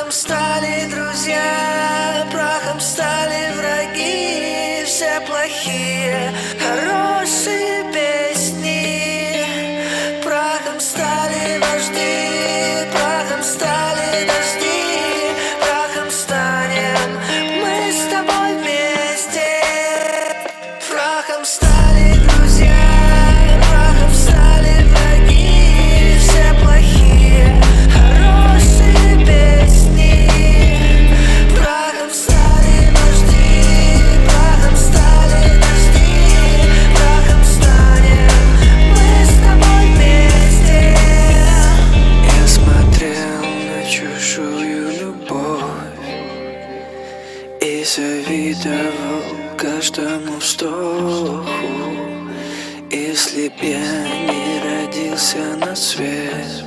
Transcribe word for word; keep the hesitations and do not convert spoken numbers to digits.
Прахом стали друзья, прахом стали враги. Все плохие, хорошие песни. Прахом стали вожди, прахом стали дожди. Прахом станем мы с тобой вместе. Прахом стали друзья, прахом стали враги. Все плохие, хорошие песни. Прахом стали вожди, прахом стали дожди. Прахом станем мы с тобой вместе. Я смотрел на чужую любовь и завидовал каждому вздоху. Если б я не родился на свет,